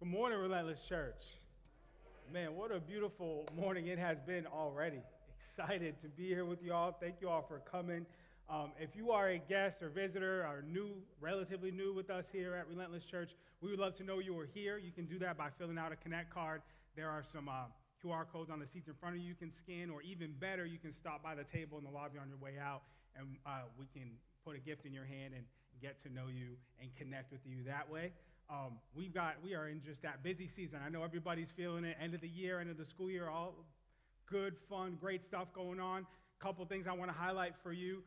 Good morning, Relentless Church. Man, what a beautiful morning it has been already. Excited to be here with you all. Thank you all for coming. If you are a guest or visitor or new, relatively new with us here at Relentless Church, we would love to know you are here. You can do that by filling out a Connect card. There are some QR codes on the seats in front of you can scan, or even better, you can stop by the table in the lobby on your way out, and we can put a gift in your hand and get to know you and connect with you that way. We are in just that busy season. I know everybody's feeling it. End of the year, end of the school year, all good, fun, great stuff going on. Couple things I want to highlight for you.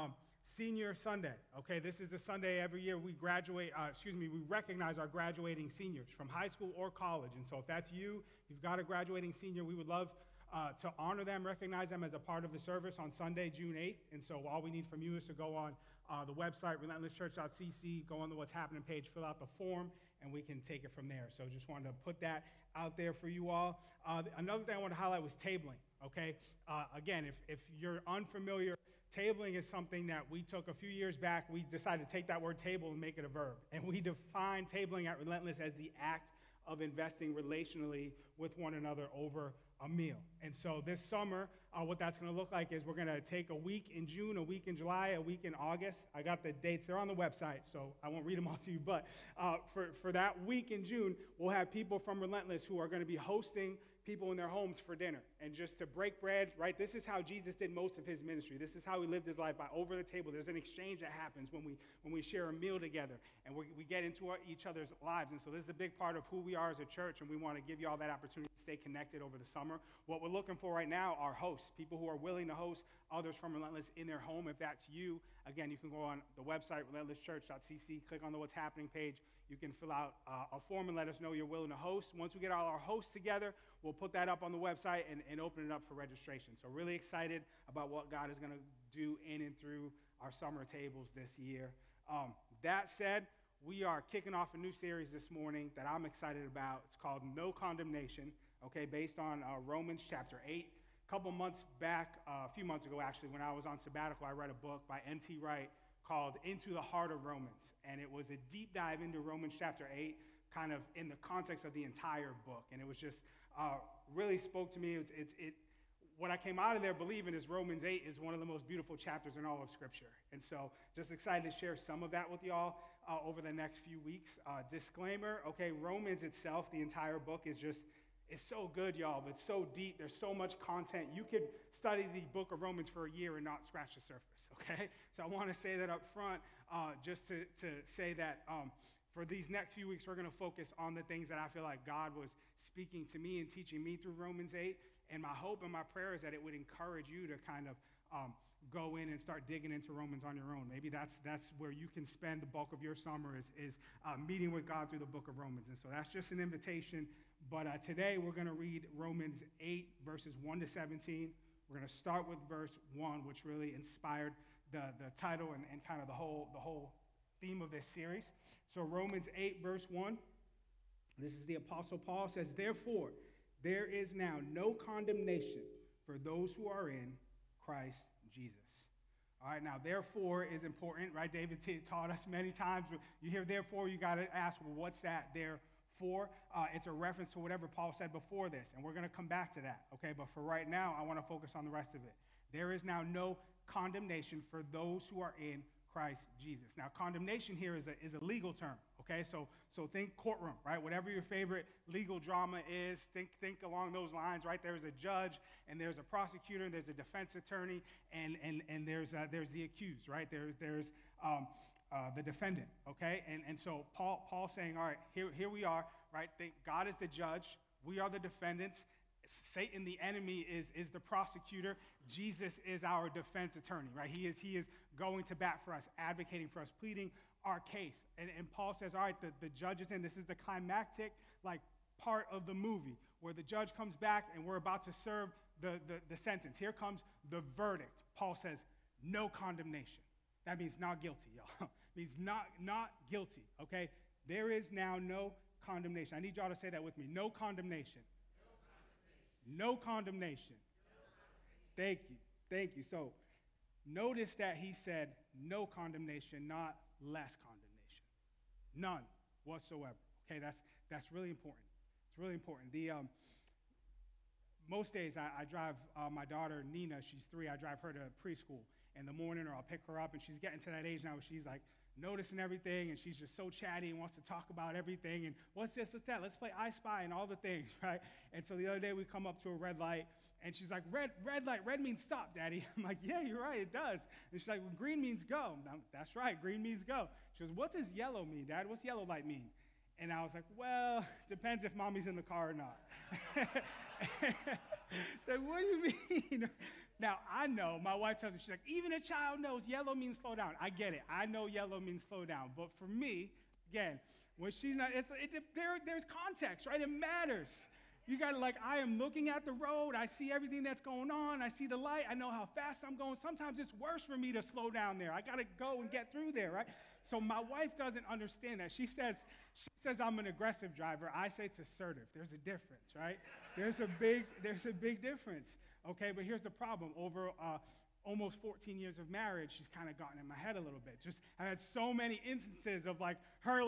Senior Sunday. Okay, this is the Sunday every year we recognize our graduating seniors from high school or college. And so if that's you, if you've got a graduating senior, we would love to honor them, recognize them as a part of the service on Sunday, June 8th. And so all we need from you is to go on the website, relentlesschurch.cc, go on the What's Happening page, fill out the form, and we can take it from there. So just wanted to put that out there for you all. Another thing I want to highlight was tabling, okay? Again, if you're unfamiliar, tabling is something that we took a few years back. We decided to take that word table and make it a verb. And we define tabling at Relentless as the act of investing relationally with one another over a meal. And so this summer, what that's going to look like is we're going to take a week in June, a week in July, a week in August. I got the dates. They're on the website, so I won't read them all to you. But for that week in June, we'll have people from Relentless who are going to be hosting people in their homes for dinner. And just to break bread, right? This is how Jesus did most of his ministry. This is how he lived his life, by over the table. There's an exchange that happens when we share a meal together, and we get into each other's lives. And so this is a big part of who we are as a church, and we want to give you all that opportunity to stay connected over the summer. What we're looking for right now are hosts, people who are willing to host others from Relentless in their home. If that's you, again, you can go on the website, relentlesschurch.cc, click on the What's Happening page. You can fill out a form and let us know you're willing to host. Once we get all our hosts together, we'll put that up on the website and open it up for registration. So really excited about what God is going to do in and through our summer tables this year. That said, we are kicking off a new series this morning that I'm excited about. It's called No Condemnation, okay, based on Romans chapter 8. A couple months back, a few months ago actually, when I was on sabbatical, I read a book by N.T. Wright called Into the Heart of Romans. And it was a deep dive into Romans chapter 8, kind of in the context of the entire book. And it was just really spoke to me. What I came out of there believing is Romans 8 is one of the most beautiful chapters in all of Scripture. And so just excited to share some of that with y'all over the next few weeks. Disclaimer, okay, Romans itself, the entire book it's so good, y'all, but it's so deep. There's so much content. You could study the book of Romans for a year and not scratch the surface, okay? So I want to say that up front, just to say that for these next few weeks, we're going to focus on the things that I feel like God was speaking to me and teaching me through Romans 8. And my hope and my prayer is that it would encourage you to kind of go in and start digging into Romans on your own. Maybe that's where you can spend the bulk of your summer is meeting with God through the book of Romans. And so that's just an invitation. But today we're going to read Romans 8, verses 1 to 17. We're going to start with verse 1, which really inspired the title and kind of the whole theme of this series. So Romans 8, verse 1, this is the Apostle Paul, says, "Therefore, there is now no condemnation for those who are in Christ Jesus." All right, now, therefore is important, right? David taught us many times. You hear therefore, you got to ask, well, what's that there for? It's a reference to whatever Paul said before this, and we're going to come back to that, okay? But for right now, I want to focus on the rest of it. There is now no condemnation for those who are in Christ Jesus. Now, condemnation here is a legal term, okay? So think courtroom, right? Whatever your favorite legal drama is, think along those lines, right? There's a judge, and there's a prosecutor, and there's a defense attorney, and there's the accused, right? There's the defendant, okay? And so Paul's saying, all right, here we are, right? God is the judge. We are the defendants. Satan, the enemy, is the prosecutor. Jesus is our defense attorney, right? He is going to bat for us, advocating for us, pleading our case. And Paul says, all right, the judge is in. This is the climactic, part of the movie where the judge comes back and we're about to serve the sentence. Here comes the verdict. Paul says, no condemnation. That means not guilty, y'all. It means not guilty, okay? There is now no condemnation. I need y'all to say that with me. No condemnation. No condemnation. Thank you. So notice that he said no condemnation, not less condemnation. None whatsoever. Okay, That's really important. It's really important. Most days I drive my daughter, Nina, she's 3, I drive her to preschool in the morning, or I'll pick her up, and she's getting to that age now where she's like noticing everything, and she's just so chatty and wants to talk about everything, and what's this, what's that, let's play I Spy and all the things, right? And so the other day we come up to a red light, and she's like, red light, red means stop, Daddy. I'm like, yeah, you're right, it does. And she's like, well, green means go. That's right, green means go. She goes, what does yellow mean, Dad? What's yellow light mean? And I was like, well, depends if mommy's in the car or not. Like, what do you mean? Now, I know, my wife tells me, she's like, even a child knows yellow means slow down. I get it. I know yellow means slow down. But for me, again, when she's not, there's context, right? It matters. You got to, like, I am looking at the road. I see everything that's going on. I see the light. I know how fast I'm going. Sometimes it's worse for me to slow down there. I got to go and get through there, right? So my wife doesn't understand that. She says I'm an aggressive driver. I say it's assertive. There's a difference, right? There's a big difference. Okay, but here's the problem. Over almost 14 years of marriage, she's kind of gotten in my head a little bit. I had so many instances of her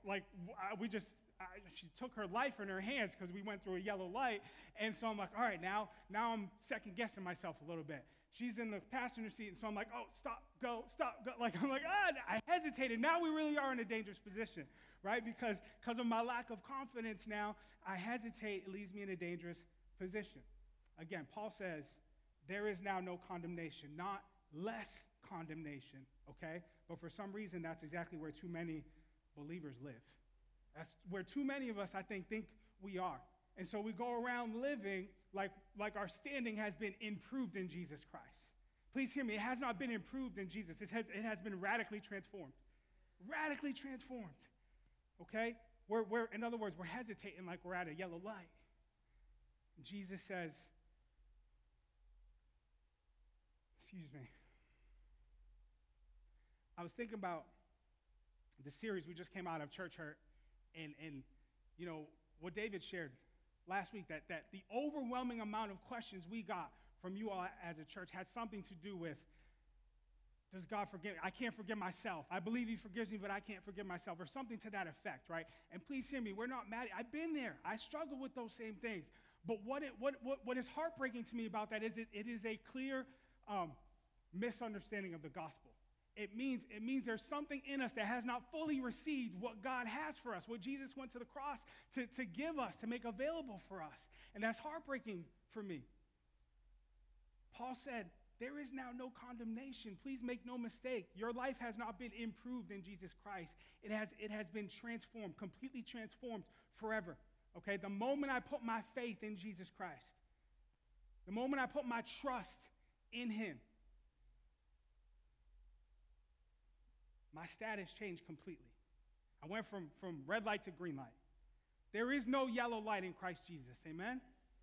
she took her life in her hands because we went through a yellow light, and so I'm like, all right, now I'm second guessing myself a little bit. She's in the passenger seat, and so I'm like, oh, stop, go. I hesitated. Now we really are in a dangerous position, right? Because of my lack of confidence now, I hesitate. It leaves me in a dangerous position. Again, Paul says, there is now no condemnation, not less condemnation, okay? But for some reason, that's exactly where too many believers live. That's where too many of us, I think we are. And so we go around living like our standing has been improved in Jesus Christ. Please hear me. It has not been improved in Jesus. It has been radically transformed. Radically transformed, okay? In other words, we're hesitating like we're at a yellow light. Jesus says, excuse me. I was thinking about the series we just came out of, Church Hurt, and you know, what David shared last week, that the overwhelming amount of questions we got from you all as a church had something to do with, does God forgive me? I can't forgive myself. I believe he forgives me, but I can't forgive myself, or something to that effect, right? And please hear me, we're not mad. I've been there. I struggle with those same things. But what is heartbreaking to me about that is it is a clear misunderstanding of the gospel. It means there's something in us that has not fully received what God has for us, what Jesus went to the cross to give us, to make available for us. And that's heartbreaking for me. Paul said, there is now no condemnation. Please make no mistake. Your life has not been improved in Jesus Christ. It has been transformed, completely transformed forever. Okay, the moment I put my faith in Jesus Christ, the moment I put my trust in him, my status changed completely. I went from red light to green light. There is no yellow light in Christ Jesus, amen?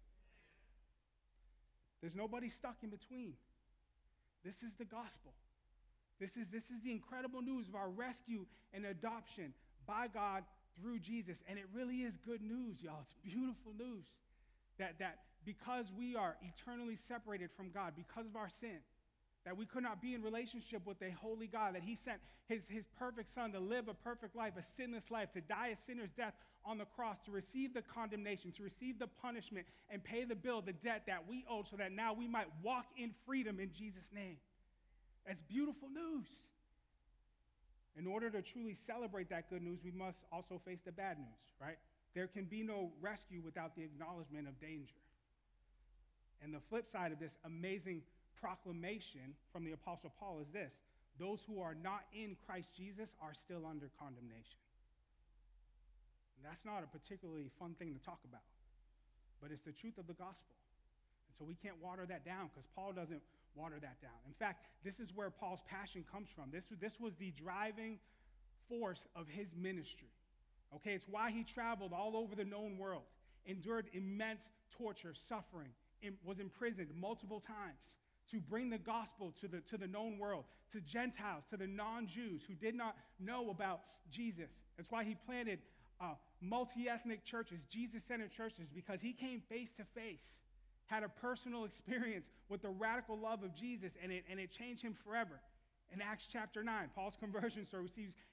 There's nobody stuck in between. This is the gospel. This is the incredible news of our rescue and adoption by God through Jesus. And it really is good news, y'all. It's beautiful news that because we are eternally separated from God because of our sin, that we could not be in relationship with a holy God, that he sent his perfect son to live a perfect life, a sinless life, to die a sinner's death on the cross, to receive the condemnation, to receive the punishment, and pay the bill, the debt that we owed, so that now we might walk in freedom in Jesus' name. That's beautiful news. In order to truly celebrate that good news, we must also face the bad news, right? There can be no rescue without the acknowledgement of danger. And the flip side of this amazing proclamation from the Apostle Paul is this: those who are not in Christ Jesus are still under condemnation. And that's not a particularly fun thing to talk about, but it's the truth of the gospel. And so we can't water that down, because Paul doesn't water that down. In fact, this is where Paul's passion comes from. This was the driving force of his ministry. Okay, it's why he traveled all over the known world, endured immense torture, suffering, was imprisoned multiple times to bring the gospel to the known world, to Gentiles, to the non-Jews who did not know about Jesus. That's why he planted multi-ethnic churches, Jesus-centered churches, because he came face to face, had a personal experience with the radical love of Jesus, and it changed him forever. In Acts chapter 9, Paul's conversion story, he's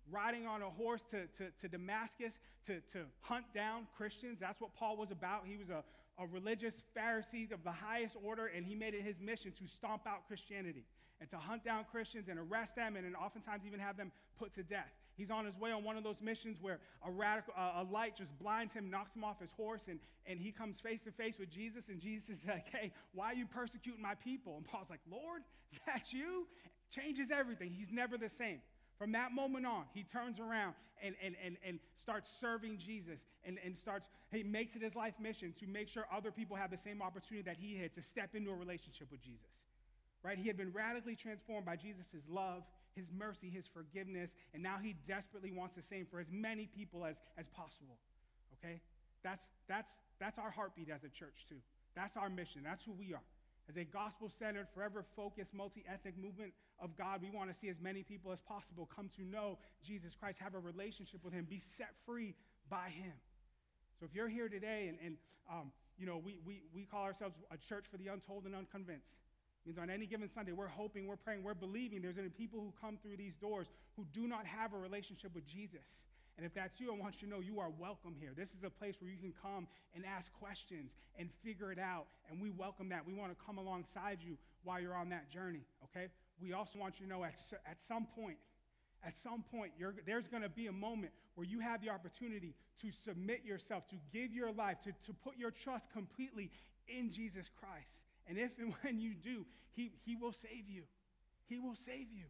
riding on a horse to Damascus to hunt down Christians. That's what Paul was about. He was a religious Pharisee of the highest order, and he made it his mission to stomp out Christianity and to hunt down Christians and arrest them and oftentimes even have them put to death. He's on his way on one of those missions where a light just blinds him, knocks him off his horse, and he comes face to face with Jesus, and Jesus is like, hey, why are you persecuting my people? And Paul's like, Lord, is that you? Changes everything. He's never the same. From that moment on, he turns around and starts serving Jesus and he makes it his life mission to make sure other people have the same opportunity that he had to step into a relationship with Jesus. Right? He had been radically transformed by Jesus' love, his mercy, his forgiveness, and now he desperately wants the same for as many people as possible. Okay? That's our heartbeat as a church too. That's our mission. That's who we are. As a gospel-centered, forever-focused, multi-ethnic movement of God, we want to see as many people as possible come to know Jesus Christ, have a relationship with him, be set free by him. So if you're here today and we call ourselves a church for the untold and unconvinced. It means on any given Sunday, we're hoping, we're praying, we're believing there's going to be people who come through these doors who do not have a relationship with Jesus. And if that's you, I want you to know you are welcome here. This is a place where you can come and ask questions and figure it out, and we welcome that. We want to come alongside you while you're on that journey, okay? We also want you to know at some point, there's going to be a moment where you have the opportunity to submit yourself, to give your life, to put your trust completely in Jesus Christ. And if and when you do, he will save you. He will save you.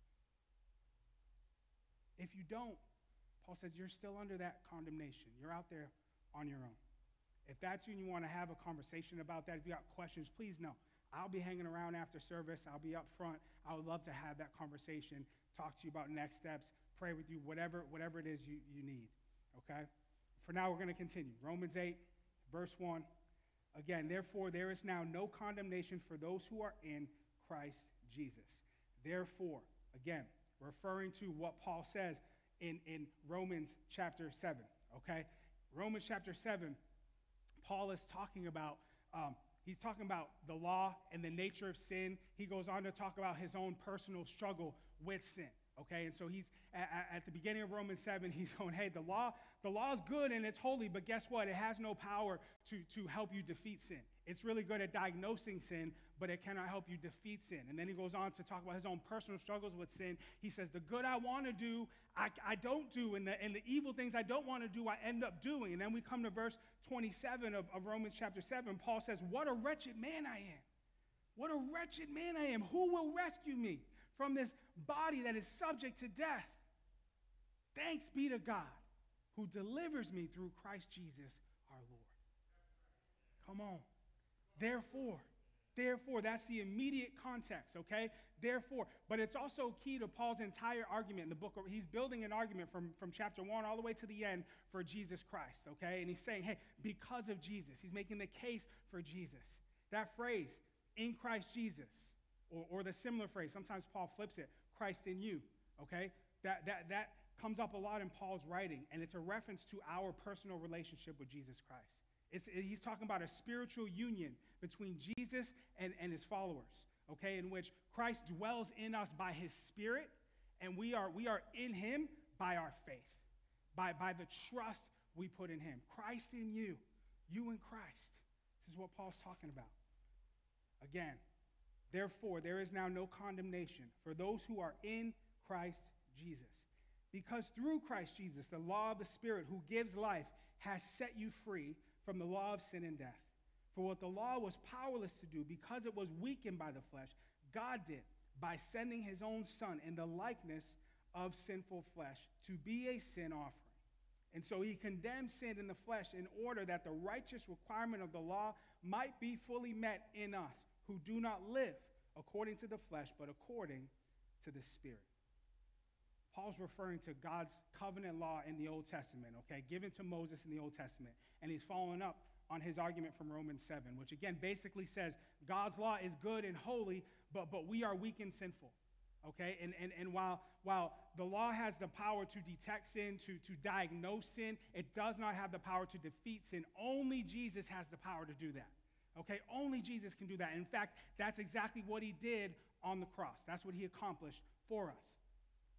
If you don't, Paul says you're still under that condemnation. You're out there on your own. If that's you and you want to have a conversation about that, if you got questions, please know. I'll be hanging around after service. I'll be up front. I would love to have that conversation, talk to you about next steps, pray with you, whatever it is you need, okay? For now, we're going to continue. Romans 8, verse 1. Again, therefore, there is now no condemnation for those who are in Christ Jesus. Therefore, again, referring to what Paul says in Romans chapter 7, okay? Romans chapter 7, Paul is talking about, he's talking about the law and the nature of sin. He goes on to talk about his own personal struggle with sin, okay? And so he's, at the beginning of Romans 7, he's going, hey, the law is good and it's holy, but guess what? It has no power to help you defeat sin. It's really good at diagnosing sin, but it cannot help you defeat sin. And then he goes on to talk about his own personal struggles with sin. He says, the good I want to do, I don't do, and the evil things I don't want to do, I end up doing. And then we come to verse 27 of Romans chapter 7. Paul says, what a wretched man I am. What a wretched man I am. Who will rescue me from this body that is subject to death? Thanks be to God who delivers me through Christ Jesus our Lord. Come on. Therefore, that's the immediate context, okay? Therefore, but it's also key to Paul's entire argument in the book. He's building an argument from chapter 1 all the way to the end for Jesus Christ, okay? And he's saying, hey, because of Jesus. He's making the case for Jesus. That phrase, in Christ Jesus, or the similar phrase, sometimes Paul flips it, Christ in you, okay? That comes up a lot in Paul's writing, and it's a reference to our personal relationship with Jesus Christ. He's talking about a spiritual union between Jesus and his followers, okay, in which Christ dwells in us by his Spirit, and we are in him by our faith, by the trust we put in him. Christ in you, you in Christ. This is what Paul's talking about. Again, therefore, there is now no condemnation for those who are in Christ Jesus. Because through Christ Jesus, the law of the Spirit who gives life has set you free from the law of sin and death. For what the law was powerless to do because it was weakened by the flesh, God did by sending his own Son in the likeness of sinful flesh to be a sin offering. And so he condemned sin in the flesh in order that the righteous requirement of the law might be fully met in us, who do not live according to the flesh, but according to the Spirit. Paul's referring to God's covenant law in the Old Testament, okay, given to Moses in the Old Testament. And he's following up on his argument from Romans 7, which again basically says God's law is good and holy, but we are weak and sinful, okay? And while the law has the power to detect sin, to diagnose sin, it does not have the power to defeat sin. Only Jesus has the power to do that, okay? Only Jesus can do that. In fact, that's exactly what he did on the cross. That's what he accomplished for us.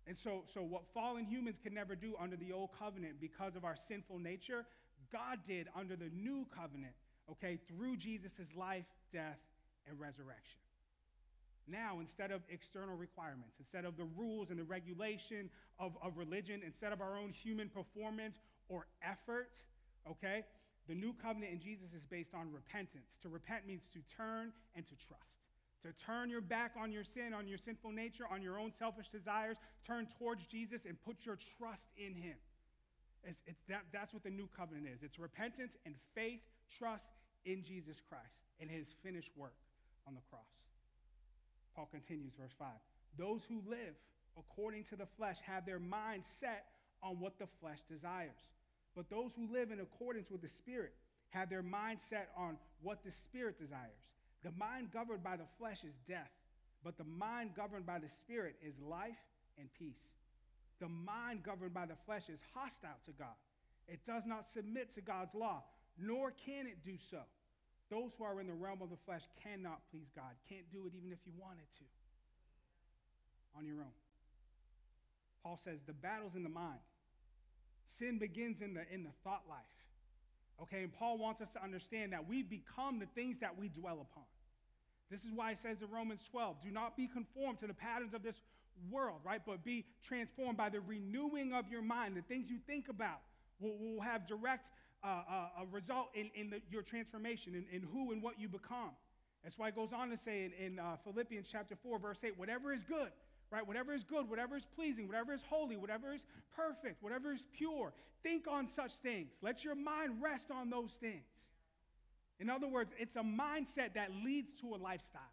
And so what fallen humans could never do under the old covenant because of our sinful nature, God did under the new covenant, okay, through Jesus' life, death, and resurrection. Now, instead of external requirements, instead of the rules and the regulation of religion, instead of our own human performance or effort, okay, the new covenant in Jesus is based on repentance. To repent means to turn and to trust. To turn your back on your sin, on your sinful nature, on your own selfish desires, turn towards Jesus and put your trust in him. That's what the new covenant is. It's repentance and faith, trust in Jesus Christ and his finished work on the cross. Paul continues, verse 5. Those who live according to the flesh have their mind set on what the flesh desires. But those who live in accordance with the Spirit have their mind set on what the Spirit desires. The mind governed by the flesh is death, but the mind governed by the Spirit is life and peace. The mind governed by the flesh is hostile to God. It does not submit to God's law, nor can it do so. Those who are in the realm of the flesh cannot please God, can't do it even if you wanted to on your own. Paul says the battle's in the mind. Sin begins in the thought life. Okay, and Paul wants us to understand that we become the things that we dwell upon. This is why it says in Romans 12, do not be conformed to the patterns of this world, right? But be transformed by the renewing of your mind. The things you think about will have direct a result in your transformation, in who and what you become. That's why it goes on to say in Philippians chapter 4, verse 8, whatever is good, right? Whatever is good, whatever is pleasing, whatever is holy, whatever is perfect, whatever is pure, think on such things. Let your mind rest on those things. In other words, it's a mindset that leads to a lifestyle.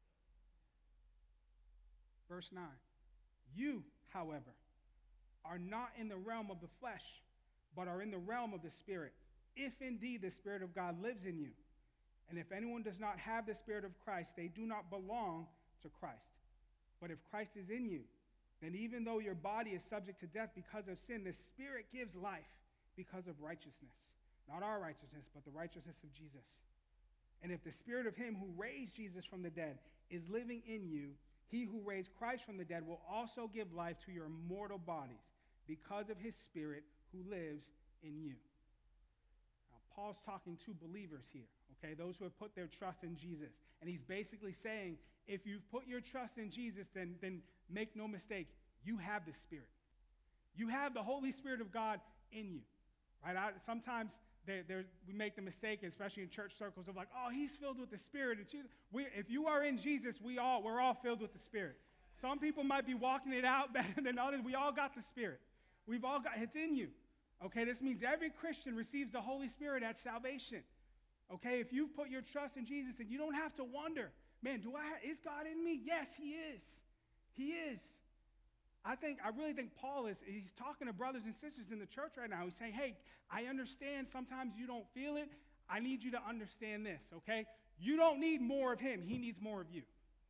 Verse 9, you, however, are not in the realm of the flesh, but are in the realm of the Spirit, if indeed the Spirit of God lives in you. And if anyone does not have the Spirit of Christ, they do not belong to Christ. But if Christ is in you, then even though your body is subject to death because of sin, the Spirit gives life because of righteousness. Not our righteousness, but the righteousness of Jesus. And if the Spirit of him who raised Jesus from the dead is living in you, he who raised Christ from the dead will also give life to your mortal bodies because of his Spirit who lives in you. Now, Paul's talking to believers here, okay, those who have put their trust in Jesus. And he's basically saying, if you've put your trust in Jesus, then make no mistake, you have the Spirit. You have the Holy Spirit of God in you, right? Sometimes we make the mistake, especially in church circles, of like, oh, he's filled with the Spirit. If you are in Jesus, we're all filled with the Spirit. Some people might be walking it out better than others. We all got the Spirit. We've all got, it's in you. Okay, this means every Christian receives the Holy Spirit at salvation. Okay, if you've put your trust in Jesus, and you don't have to wonder, man, is God in me? Yes, he is. He is. I really think Paul he's talking to brothers and sisters in the church right now. He's saying, hey, I understand sometimes you don't feel it. I need you to understand this, okay? You don't need more of him. He needs more of you.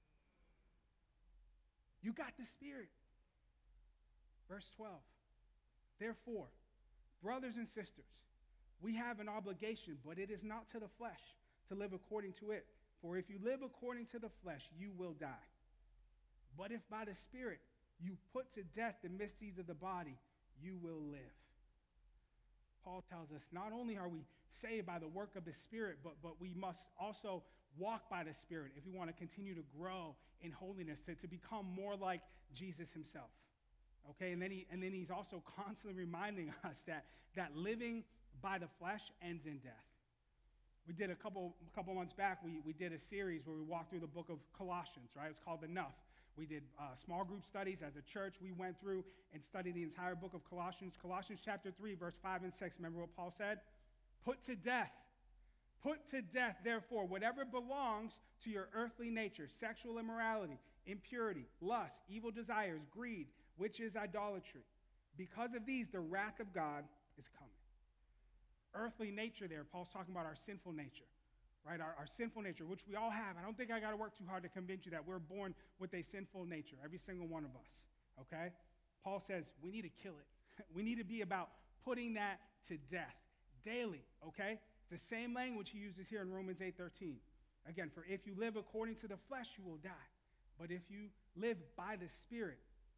You got the Spirit. Verse 12. Therefore, brothers and sisters, we have an obligation, but it is not to the flesh to live according to it. For if you live according to the flesh, you will die. But if by the Spirit you put to death the misdeeds of the body, you will live. Paul tells us not only are we saved by the work of the Spirit, but we must also walk by the Spirit if we want to continue to grow in holiness, to become more like Jesus himself. Okay, and then he's also constantly reminding us that living by the flesh ends in death. We did a couple months back, we did a series where we walked through the book of Colossians, right? It's called Enough. We did small group studies as a church. We went through and studied the entire book of Colossians. Colossians chapter 3, verse 5 and 6. Remember what Paul said? Put to death, therefore, whatever belongs to your earthly nature, sexual immorality, impurity, lust, evil desires, greed, which is idolatry. Because of these, the wrath of God is coming. Earthly nature there, Paul's talking about our sinful nature, right? Our sinful nature, which we all have. I don't think I got to work too hard to convince you that we're born with a sinful nature, every single one of us, okay? Paul says we need to kill it. We need to be about putting that to death daily, okay? It's the same language he uses here in Romans 8:13. Again, for if you live according to the flesh, you will die. But if you live by the Spirit,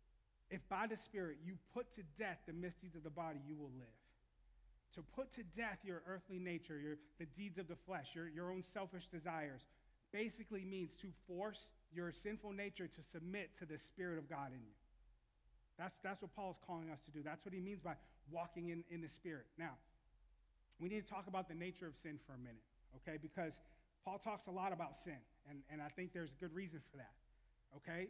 If by the Spirit you put to death the misdeeds of the body, you will live. To put to death your earthly nature, the deeds of the flesh, your own selfish desires, basically means to force your sinful nature to submit to the Spirit of God in you. That's what Paul is calling us to do. That's what he means by walking in the Spirit. Now, we need to talk about the nature of sin for a minute, okay? Because Paul talks a lot about sin, and I think there's good reason for that, okay?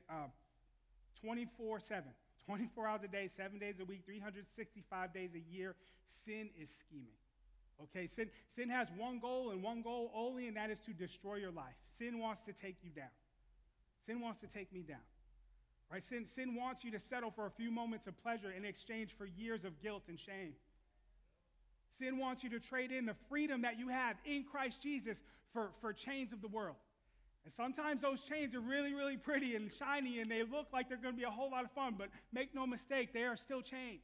24/7, 24 hours a day, 7 days a week, 365 days a year, sin is scheming, okay? Sin has one goal and one goal only, and that is to destroy your life. Sin wants to take you down. Sin wants to take me down, right? Sin wants you to settle for a few moments of pleasure in exchange for years of guilt and shame. Sin wants you to trade in the freedom that you have in Christ Jesus for chains of the world. And sometimes those chains are really, really pretty and shiny, and they look like they're going to be a whole lot of fun, but make no mistake, they are still chains.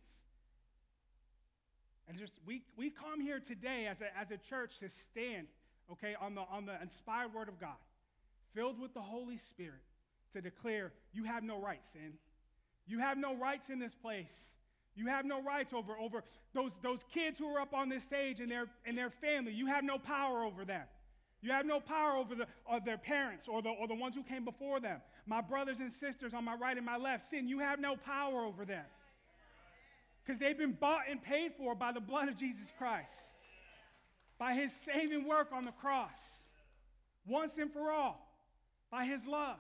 And just we come here today as a church to stand, okay, on the inspired word of God, filled with the Holy Spirit, to declare, you have no rights, sin. You have no rights in this place. You have no rights over those kids who are up on this stage and their family. You have no power over them. You have no power over their parents or the ones who came before them. My brothers and sisters on my right and my left, sin, you have no power over them. Because they've been bought and paid for by the blood of Jesus Christ. By his saving work on the cross. Once and for all. By his love.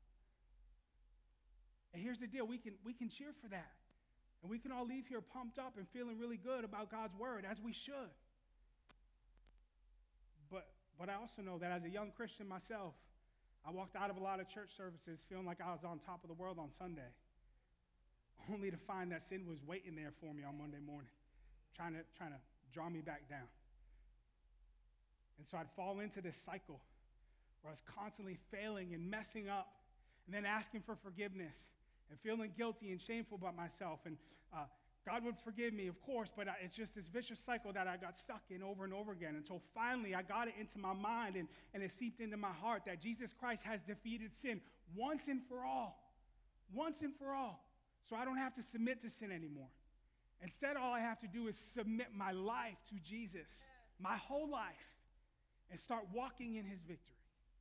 And here's the deal. We can cheer for that. And we can all leave here pumped up and feeling really good about God's word, as we should. But I also know that as a young Christian myself, I walked out of a lot of church services feeling like I was on top of the world on Sunday, only to find that sin was waiting there for me on Monday morning, trying to draw me back down. And so I'd fall into this cycle where I was constantly failing and messing up and then asking for forgiveness and feeling guilty and shameful about myself. And God would forgive me, of course, but it's just this vicious cycle that I got stuck in over and over again. Until finally I got it into my mind and it seeped into my heart that Jesus Christ has defeated sin once and for all. Once and for all. So I don't have to submit to sin anymore. Instead, all I have to do is submit my life to Jesus, my whole life, and start walking in his victory.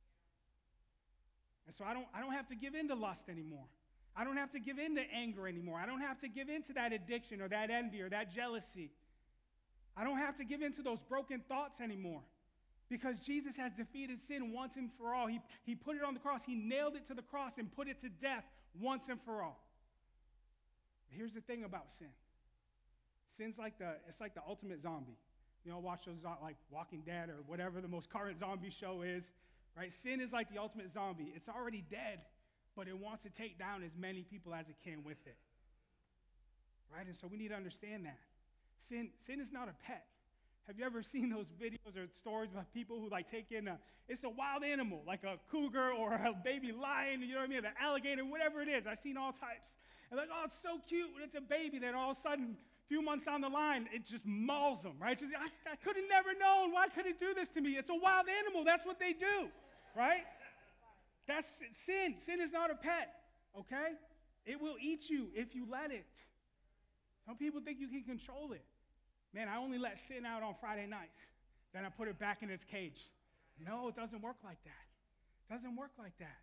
And so I don't have to give in to lust anymore. I don't have to give in to anger anymore. I don't have to give in to that addiction or that envy or that jealousy. I don't have to give in to those broken thoughts anymore because Jesus has defeated sin once and for all. He put it on the cross. He nailed it to the cross and put it to death once and for all. But here's the thing about sin. Sin's like the ultimate zombie. You know, watch those like Walking Dead or whatever the most current zombie show is, right? Sin is like the ultimate zombie. It's already dead, but it wants to take down as many people as it can with it, right? And so we need to understand that. Sin is not a pet. Have you ever seen those videos or stories about people who like take in it's a wild animal, like a cougar or a baby lion, you know what I mean, an alligator, whatever it is. I've seen all types. And like, oh, it's so cute when it's a baby. Then all of a sudden, a few months down the line, it just mauls them, right? Just, I could have never known. Why could it do this to me? It's a wild animal. That's what they do, right? That's sin. Sin is not a pet, okay? It will eat you if you let it. Some people think you can control it. Man, I only let sin out on Friday nights. Then I put it back in its cage. No, it doesn't work like that. It doesn't work like that.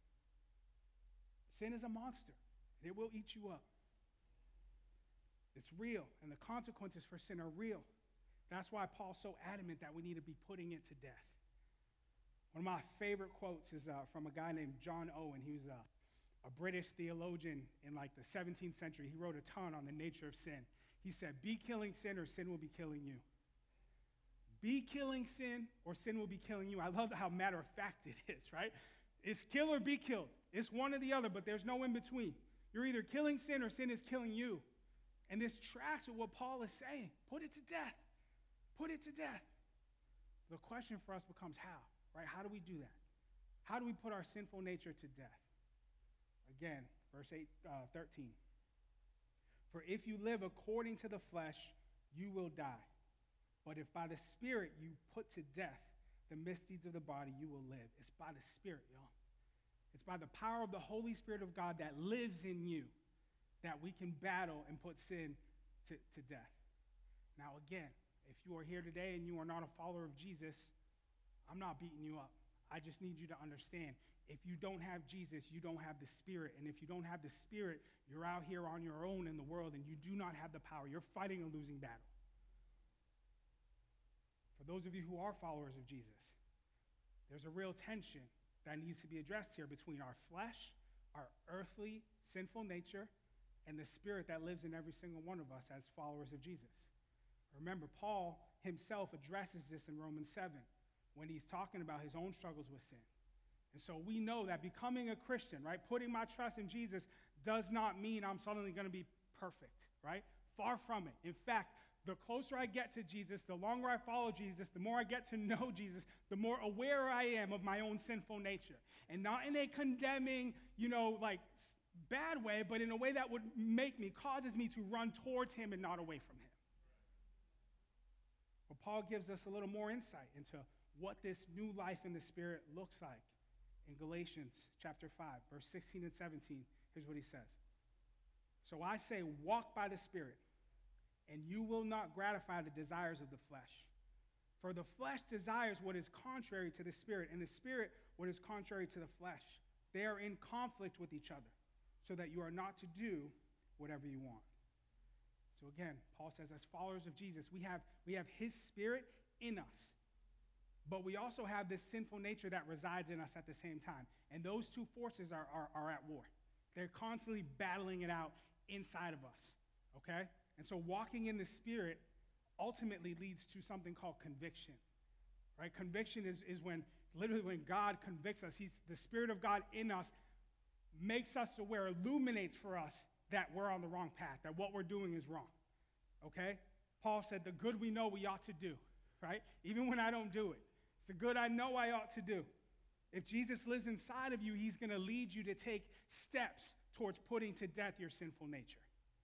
Sin is a monster. It will eat you up. It's real, and the consequences for sin are real. That's why Paul's so adamant that we need to be putting it to death. One of my favorite quotes is from a guy named John Owen. He was a British theologian in like the 17th century. He wrote a ton on the nature of sin. He said, be killing sin or sin will be killing you. Be killing sin or sin will be killing you. I love how matter of fact it is, right? It's kill or be killed. It's one or the other, but there's no in between. You're either killing sin or sin is killing you. And this tracks with what Paul is saying. Put it to death. Put it to death. The question for us becomes how, right? How do we do that? How do we put our sinful nature to death? Again, verse 13. For if you live according to the flesh, you will die. But if by the Spirit you put to death the misdeeds of the body, you will live. It's by the Spirit, y'all. It's by the power of the Holy Spirit of God that lives in you that we can battle and put sin to death. Now, again, if you are here today and you are not a follower of Jesus, I'm not beating you up. I just need you to understand, if you don't have Jesus, you don't have the Spirit. And if you don't have the Spirit, you're out here on your own in the world and you do not have the power. You're fighting a losing battle. For those of you who are followers of Jesus, there's a real tension that needs to be addressed here between our flesh, our earthly, sinful nature, and the Spirit that lives in every single one of us as followers of Jesus. Remember, Paul himself addresses this in Romans 7 when he's talking about his own struggles with sin. And so we know that becoming a Christian, right, putting my trust in Jesus does not mean I'm suddenly going to be perfect, right? Far from it. In fact, the closer I get to Jesus, the longer I follow Jesus, the more I get to know Jesus, the more aware I am of my own sinful nature. And not in a condemning, bad way, but in a way that would causes me to run towards him and not away from him. But Paul gives us a little more insight into what this new life in the Spirit looks like. In Galatians chapter 5, verse 16 and 17, here's what he says. So I say, walk by the Spirit, and you will not gratify the desires of the flesh. For the flesh desires what is contrary to the Spirit, and the Spirit what is contrary to the flesh. They are in conflict with each other, so that you are not to do whatever you want. So again, Paul says, as followers of Jesus, we have his Spirit in us. But we also have this sinful nature that resides in us at the same time. And those two forces are at war. They're constantly battling it out inside of us, okay? And so walking in the Spirit ultimately leads to something called conviction, right? Conviction is when God convicts us. The Spirit of God in us makes us aware, illuminates for us that we're on the wrong path, that what we're doing is wrong, okay? Paul said, the good we know we ought to do, right? Even when I don't do it. It's the good I know I ought to do. If Jesus lives inside of you, he's going to lead you to take steps towards putting to death your sinful nature.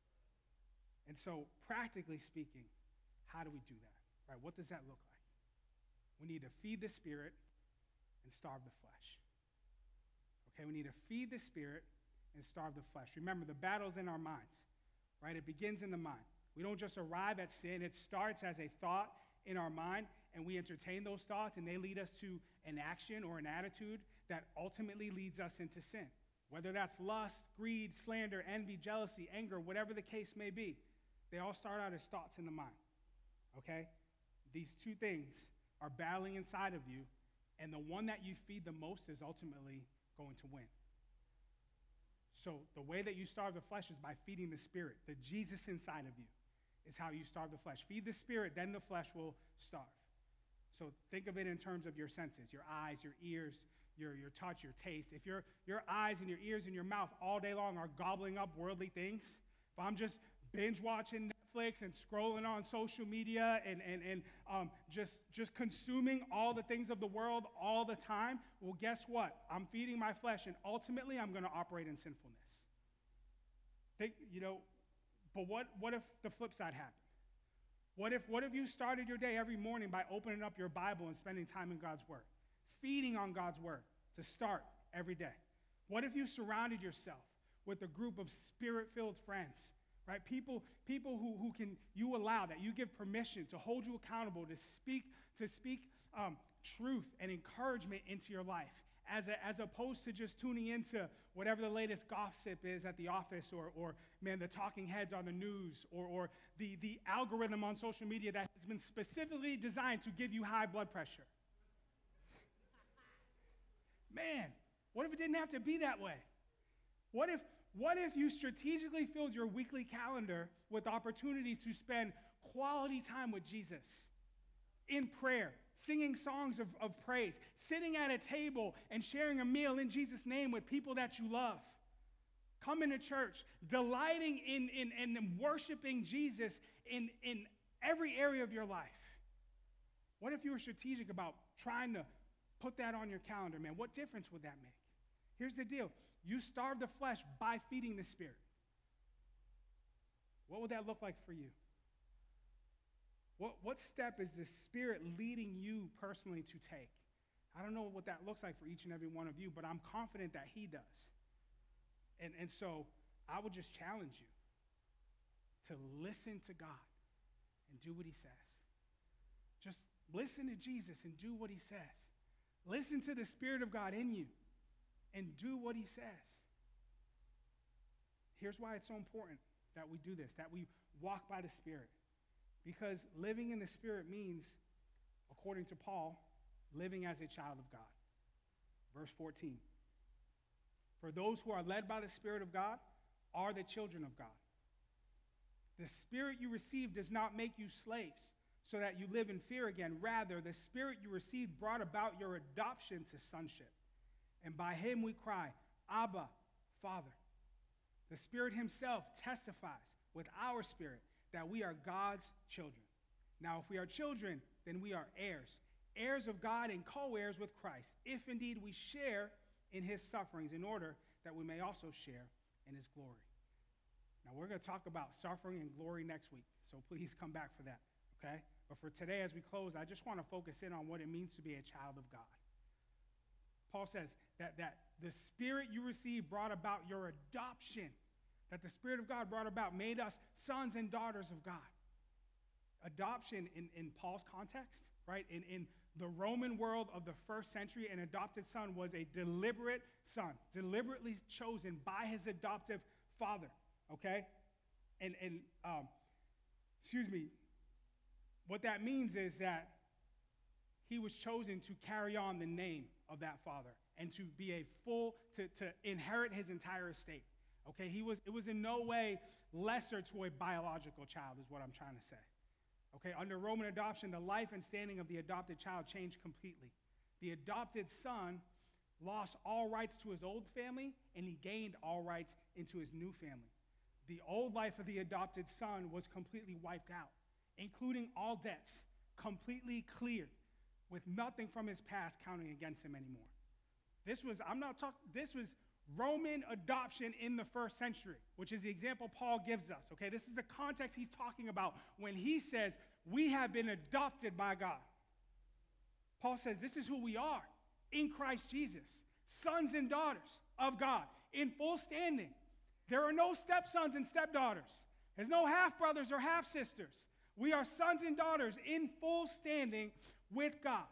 And so, practically speaking, how do we do that? Right? What does that look like? We need to feed the Spirit and starve the flesh. Okay, we need to feed the Spirit and starve the flesh. Remember, the battle's in our minds, right? It begins in the mind. We don't just arrive at sin. It starts as a thought in our mind, and we entertain those thoughts, and they lead us to an action or an attitude that ultimately leads us into sin. Whether that's lust, greed, slander, envy, jealousy, anger, whatever the case may be, they all start out as thoughts in the mind, okay? These two things are battling inside of you, and the one that you feed the most is ultimately going to win. So the way that you starve the flesh is by feeding the Spirit. The Jesus inside of you is how you starve the flesh. Feed the Spirit, then the flesh will starve. So think of it in terms of your senses, your eyes, your ears, your touch, your taste. If your eyes and your ears and your mouth all day long are gobbling up worldly things, if I'm just binge watching Netflix and scrolling on social media and just consuming all the things of the world all the time, well, guess what? I'm feeding my flesh, and ultimately I'm going to operate in sinfulness. But what if the flip side happened? What if you started your day every morning by opening up your Bible and spending time in God's Word, feeding on God's Word to start every day? What if you surrounded yourself with a group of Spirit-filled friends, right? People who can you allow, that you give permission to hold you accountable, to speak truth and encouragement into your life, as opposed to just tuning into whatever the latest gossip is at the office, or the talking heads on the news, or the algorithm on social media that has been specifically designed to give you high blood pressure. Man, what if it didn't have to be that way? What if you strategically filled your weekly calendar with opportunities to spend quality time with Jesus in prayer, singing songs of praise, sitting at a table and sharing a meal in Jesus' name with people that you love, coming to church, delighting in worshiping Jesus in every area of your life? What if you were strategic about trying to put that on your calendar, man? What difference would that make? Here's the deal. You starve the flesh by feeding the Spirit. What would that look like for you? What step is the Spirit leading you personally to take? I don't know what that looks like for each and every one of you, but I'm confident that he does. And so I would just challenge you to listen to God and do what he says. Just listen to Jesus and do what he says. Listen to the Spirit of God in you and do what he says. Here's why it's so important that we do this, that we walk by the Spirit. Because living in the Spirit means, according to Paul, living as a child of God. Verse 14. For those who are led by the Spirit of God are the children of God. The Spirit you received does not make you slaves so that you live in fear again. Rather, the Spirit you received brought about your adoption to sonship. And by him we cry, Abba, Father. The Spirit himself testifies with our spirit that we are God's children. Now, if we are children, then we are heirs, heirs of God and co-heirs with Christ, if indeed we share in his sufferings, in order that we may also share in his glory. Now, we're going to talk about suffering and glory next week, so please come back for that, okay? But for today, as we close, I just want to focus in on what it means to be a child of God. Paul says that the Spirit you received brought about your adoption, that the Spirit of God brought about, made us sons and daughters of God. Adoption in Paul's context, right? In the Roman world of the first century, an adopted son was a deliberate son, deliberately chosen by his adoptive father, okay? And what that means is that he was chosen to carry on the name of that father and to be to inherit his entire estate. Okay, it was in no way lesser to a biological child, is what I'm trying to say. Okay, under Roman adoption, the life and standing of the adopted child changed completely. The adopted son lost all rights to his old family, and he gained all rights into his new family. The old life of the adopted son was completely wiped out, including all debts, completely cleared, with nothing from his past counting against him anymore. This was Roman adoption in the first century, which is the example Paul gives us, okay? This is the context he's talking about when he says, we have been adopted by God. Paul says, this is who we are in Christ Jesus, sons and daughters of God, in full standing. There are no stepsons and stepdaughters. There's no half-brothers or half-sisters. We are sons and daughters in full standing with God.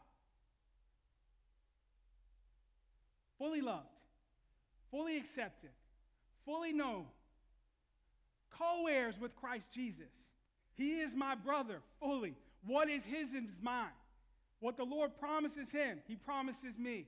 Fully loved, fully accepted, fully known, co-heirs with Christ Jesus. He is my brother fully. What is his is mine. What the Lord promises him, he promises me.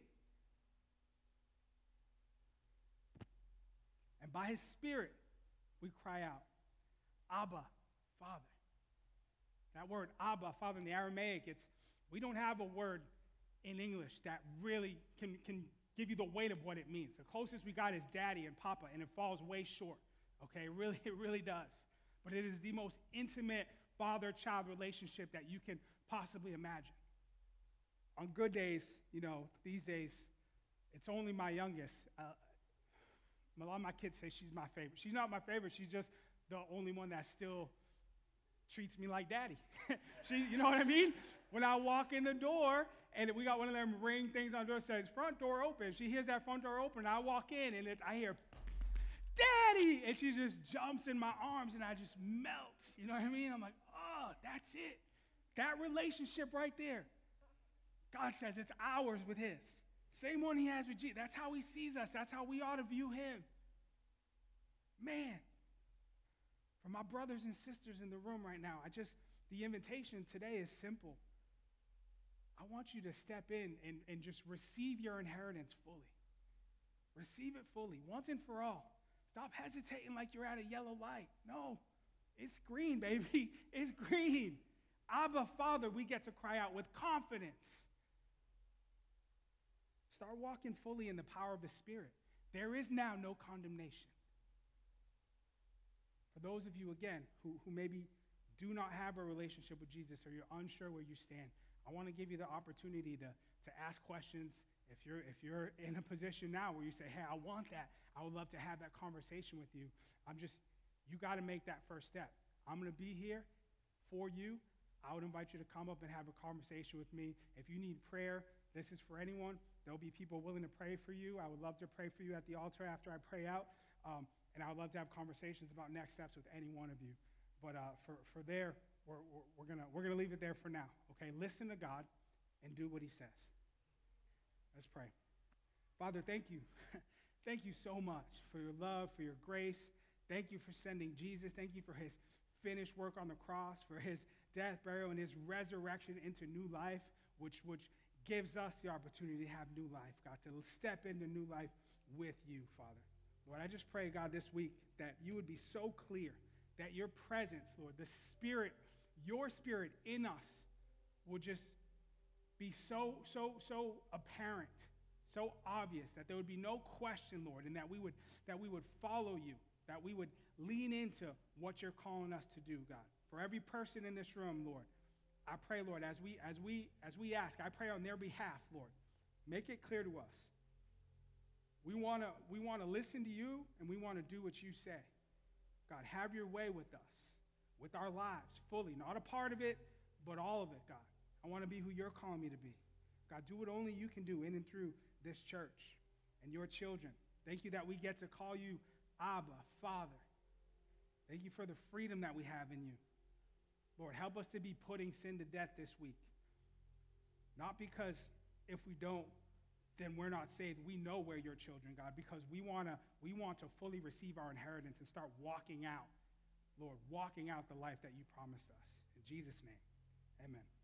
And by his Spirit, we cry out, Abba, Father. That word, Abba, Father, in the Aramaic, we don't have a word in English that really can give you the weight of what it means. The closest we got is daddy and papa, and it falls way short. Okay, it really does. But it is the most intimate father-child relationship that you can possibly imagine. On good days, these days, it's only my youngest. A lot of my kids say she's my favorite. She's not my favorite. She's just the only one that still treats me like daddy. You know what I mean? When I walk in the door, and we got one of them ring things on the door that says, front door open. She hears that front door open, and I walk in, and I hear, Daddy! And she just jumps in my arms, and I just melt. You know what I mean? I'm like, oh, that's it. That relationship right there. God says it's ours with his. Same one he has with Jesus. That's how he sees us. That's how we ought to view him. Man. For my brothers and sisters in the room right now, the invitation today is simple. I want you to step in and just receive your inheritance fully. Receive it fully, once and for all. Stop hesitating like you're at a yellow light. No, it's green, baby. It's green. Abba, Father, we get to cry out with confidence. Start walking fully in the power of the Spirit. There is now no condemnation. For those of you, again, who maybe do not have a relationship with Jesus or you're unsure where you stand, I want to give you the opportunity to ask questions. If you're in a position now where you say, hey, I want that, I would love to have that conversation with you. You got to make that first step. I'm going to be here for you. I would invite you to come up and have a conversation with me. If you need prayer, this is for anyone. There'll be people willing to pray for you. I would love to pray for you at the altar after I pray out. And I would love to have conversations about next steps with any one of you. But for there, we're gonna leave it there for now. Okay, listen to God and do what He says. Let's pray. Father, thank you. Thank you so much for your love, for your grace. Thank you for sending Jesus. Thank you for His finished work on the cross, for His death, burial, and His resurrection into new life, which gives us the opportunity to have new life, God, to step into new life with you, Father. Lord, I just pray, God, this week that you would be so clear, that your presence, Lord, the Spirit, your Spirit in us will just be so apparent, so obvious, that there would be no question, Lord, and that we would follow you, that we would lean into what you're calling us to do, God. For every person in this room, Lord, I pray, Lord, as we ask, I pray on their behalf, Lord, make it clear to us. We want to listen to you, and we want to do what you say. God, have your way with us, with our lives, fully. Not a part of it, but all of it, God. I want to be who you're calling me to be. God, do what only you can do in and through this church and your children. Thank you that we get to call you Abba, Father. Thank you for the freedom that we have in you. Lord, help us to be putting sin to death this week. Not because if we don't, then we're not saved. We know we're your children, God, because we want to fully receive our inheritance and start walking out, Lord, walking out the life that you promised us. In Jesus' name, amen.